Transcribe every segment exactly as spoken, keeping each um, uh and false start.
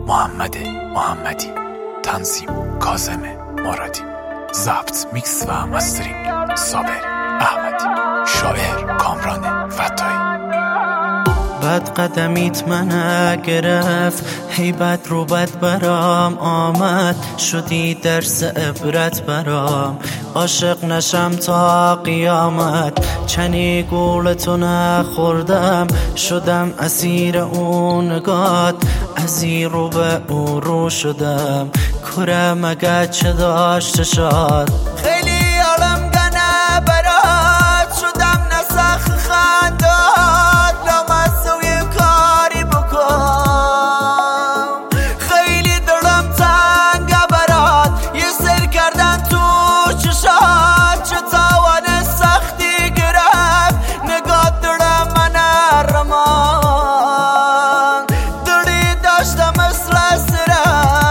محمد محمدی، تنظیم کاظم مرادی، ضبط میکس و مسترینگ صابر احمدی، شاعر کامران فتایی. بد قدمیت من گرفت، هیبت رو بد برام آمد، شدی درس عبرت برام، عاشق نشم تا قیامت. چنی گولتو نخوردم، شدم اسیر اون نگات، از این رو به اون رو شدم، کره مگه چه داشته شد. خیلی عالم گنه برات شدم، نسخ خندات لامصوی کاری بکن. خیلی دلم تنگ برات، یه سر کردن تو چشات، چه تاوان سختی گرفت نگاه دلم من رمان، دلی داشتم مثل سرم.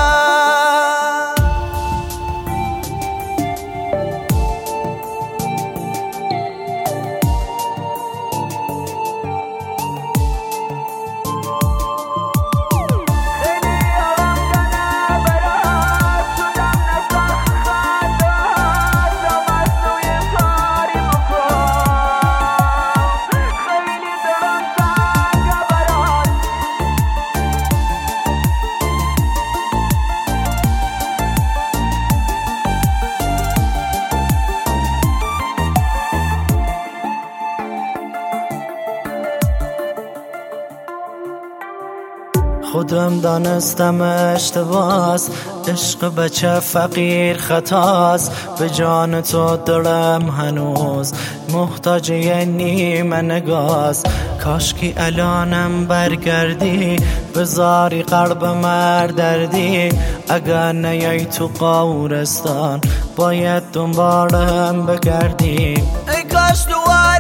خودم دانستم اشتباس، عشق بچه فقیر خطاست، به جان تو دلم هنوز محتاج یه نیمه نگاز. کاشکی الانم برگردی، بذاری قلب مردردی، اگر نیای تو قورستان باید دنبالم بگردی. ای کاش تو